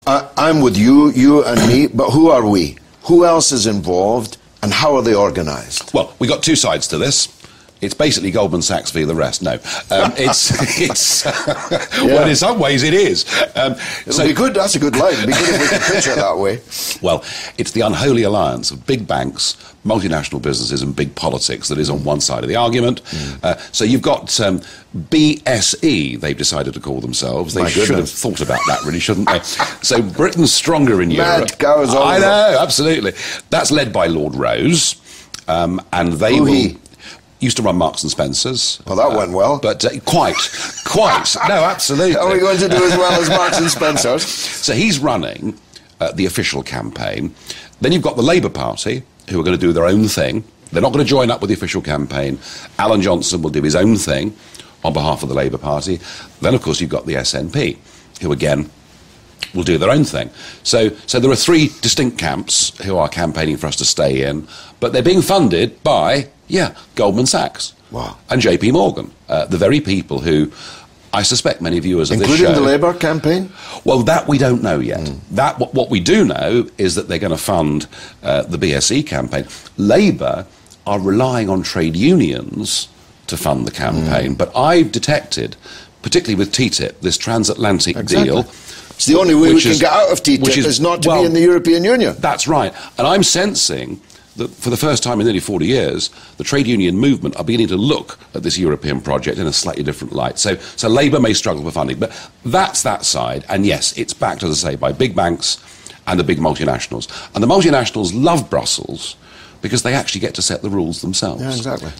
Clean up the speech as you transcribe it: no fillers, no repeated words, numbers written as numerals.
I'm with you and me, but who are we? Who else is involved, and how are they organised? Well, we got two sides to this. It's basically Goldman Sachs v. the rest. No, well, in some ways it is. It'll be good. That's a good line. It'd be good if we could picture it that way. Well, it's the unholy alliance of big banks, multinational businesses and big politics that is on one side of the argument. So you've got BSE, they've decided to call themselves. They should have thought about that, really, shouldn't they? So Britain's stronger in Europe. Mad cows all I know, absolutely. That's led by Lord Rose, and they will... Used to run Marks and Spencer's. Well, that went well. But quite. No, absolutely. Are we going to do as well as Marks and Spencer's? So he's running the official campaign. Then you've got the Labour Party, who are going to do their own thing. They're not going to join up with the official campaign. Alan Johnson will do his own thing on behalf of the Labour Party. Then, of course, you've got the SNP, who, again, will do their own thing. So there are three distinct camps who are campaigning for us to stay in, but they're being funded by... Goldman Sachs. Wow. And JP Morgan, the very people who I suspect many viewers of this show... Including the Labour campaign? Well, that we don't know yet. What we do know is that they're going to fund the BSE campaign. Labour are relying on trade unions to fund the campaign, but I've detected, particularly with TTIP, this transatlantic deal... It's the only way we can get out of TTIP is not to be in the European Union. That's right. And I'm sensing... that for the first time in nearly 40 years, the trade union movement are beginning to look at this European project in a slightly different light. So Labour may struggle for funding, but that's that side. And yes, it's backed, as I say, by big banks and the big multinationals. And the multinationals love Brussels because they actually get to set the rules themselves. Yeah, exactly.